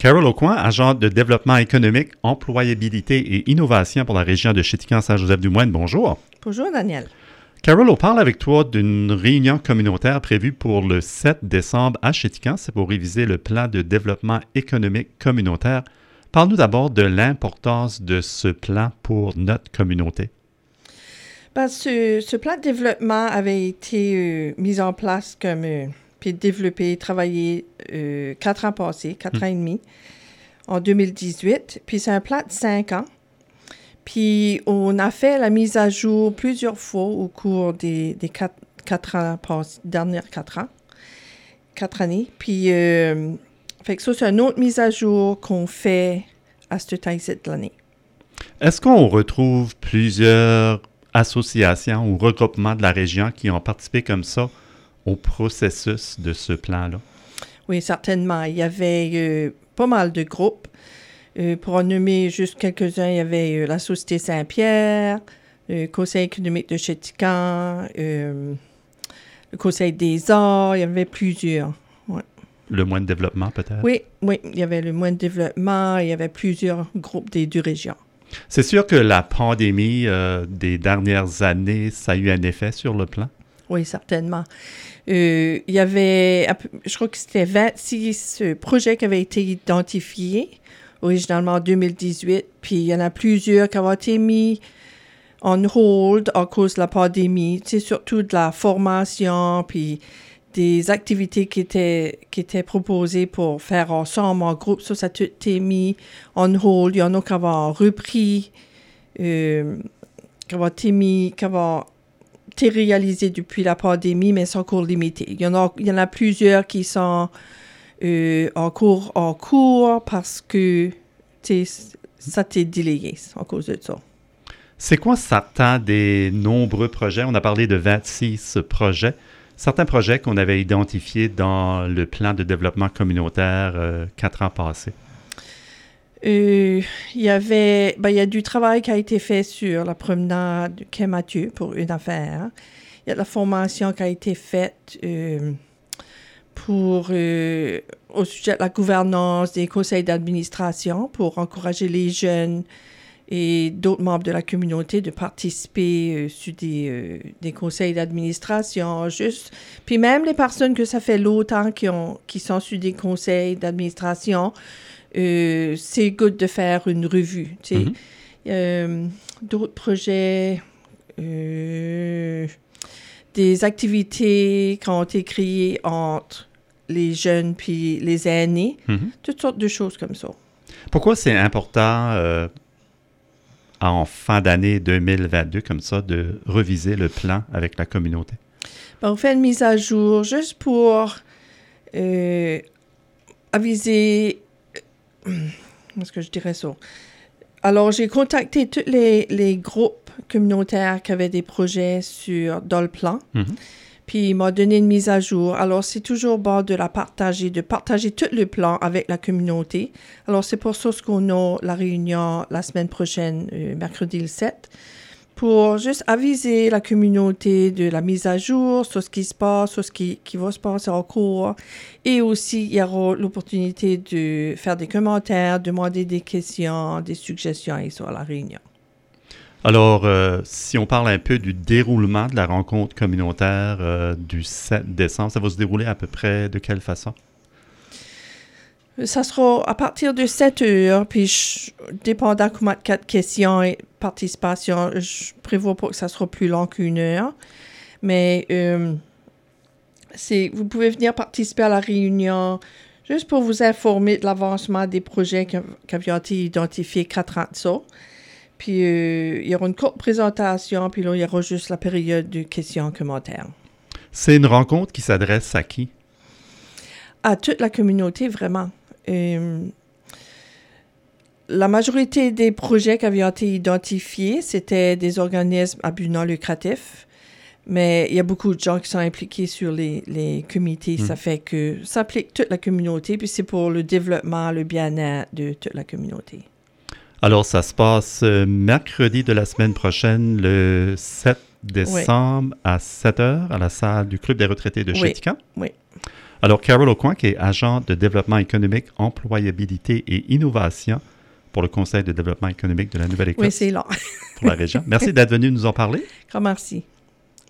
Carole Aucoin, agente de développement économique, employabilité et innovation pour la région de Chéticamp-Saint-Joseph-du-Moine. Bonjour. Bonjour, Daniel. Carole, on parle avec toi d'une réunion communautaire prévue pour le 7 décembre à Chéticamp. C'est pour réviser le plan de développement économique communautaire. Parle-nous d'abord de l'importance de ce plan pour notre communauté. Ce plan de développement avait été mis en place puis développé, travaillé 4 ans passés, 4 ans et demi, en 2018. Puis c'est un plan de 5 ans. Puis on a fait la mise à jour plusieurs fois au cours des 4 ans passés, dernières 4 ans, 4 années. Puis fait que ça, c'est une autre mise à jour qu'on fait à ce temps-ci de l'année. Est-ce qu'on retrouve plusieurs associations ou regroupements de la région qui ont participé comme ça au processus de ce plan-là? Oui, certainement. Il y avait pas mal de groupes. Pour en nommer juste quelques-uns, il y avait la Société Saint-Pierre, le Conseil économique de Chéticamp, le Conseil des arts, il y avait plusieurs. Ouais. Le moine de développement, peut-être? Oui, il y avait le moine de développement, il y avait plusieurs groupes des deux régions. C'est sûr que la pandémie des dernières années, ça a eu un effet sur le plan? Oui, certainement. Il y avait, je crois que c'était 26 projets qui avaient été identifiés originalement en 2018, puis il y en a plusieurs qui ont été mis on hold à cause de la pandémie, tu sais, surtout de la formation, puis des activités qui étaient proposées pour faire ensemble en groupe. Ça a tout été mis on hold. Il y en a qui ont repris, qui ont été réalisés depuis la pandémie, mais sont encore limités. Il y en a plusieurs qui sont en cours parce que ça t'est délayé à cause de ça. C'est quoi certains des nombreux projets? On a parlé de 26 projets. Certains projets qu'on avait identifiés dans le plan de développement communautaire 4 ans passés. Il y a du travail qui a été fait sur la promenade du Quai Mathieu pour une affaire. Il y a de la formation qui a été faite au sujet de la gouvernance des conseils d'administration pour encourager les jeunes et d'autres membres de la communauté de participer sur des conseils d'administration. Puis même les personnes que ça fait longtemps qui sont sur des conseils d'administration, c'est good de faire une revue. Tu sais. D'autres projets, des activités qui ont été créées entre les jeunes puis les aînés, toutes sortes de choses comme ça. Pourquoi c'est important en fin d'année 2022 comme ça de reviser le plan avec la communauté? On fait une mise à jour juste pour aviser. Est-ce que je dirais ça? Alors, j'ai contacté tous les groupes communautaires qui avaient des projets dans le plan. Puis, ils m'ont donné une mise à jour. Alors, c'est toujours bon de partager tout le plan avec la communauté. Alors, c'est pour ça qu'on a la réunion la semaine prochaine, mercredi le 7, pour juste aviser la communauté de la mise à jour sur ce qui se passe, sur ce qui va se passer en cours. Et aussi, il y aura l'opportunité de faire des commentaires, demander des questions, des suggestions et ça à la réunion. Alors, si on parle un peu du déroulement de la rencontre communautaire du 7 décembre, ça va se dérouler à peu près de quelle façon? Ça sera à partir de 7 heures, puis dépendant comment de questions et participation, je prévois pas que ça sera plus long qu'1 heure. Mais vous pouvez venir participer à la réunion juste pour vous informer de l'avancement des projets qui ont été identifiés 4 ans de ça. Puis, il y aura une courte présentation, puis là, il y aura juste la période de questions-commentaires. C'est une rencontre qui s'adresse à qui? À toute la communauté, vraiment. La majorité des projets qui avaient été identifiés, c'était des organismes à but non lucratif. Mais il y a beaucoup de gens qui sont impliqués sur les comités. Ça fait que ça implique toute la communauté, puis c'est pour le développement, le bien-être de toute la communauté. Alors, ça se passe mercredi de la semaine prochaine, le 7 décembre à 7 heures, à la salle du Club des retraités de Chéticamp. Oui. Alors, Carol Aucoin, qui est agent de développement économique, employabilité et innovation pour le Conseil de développement économique de la Nouvelle-Écosse. Oui, c'est long. Pour la région. Merci d'être venu nous en parler. Grand merci.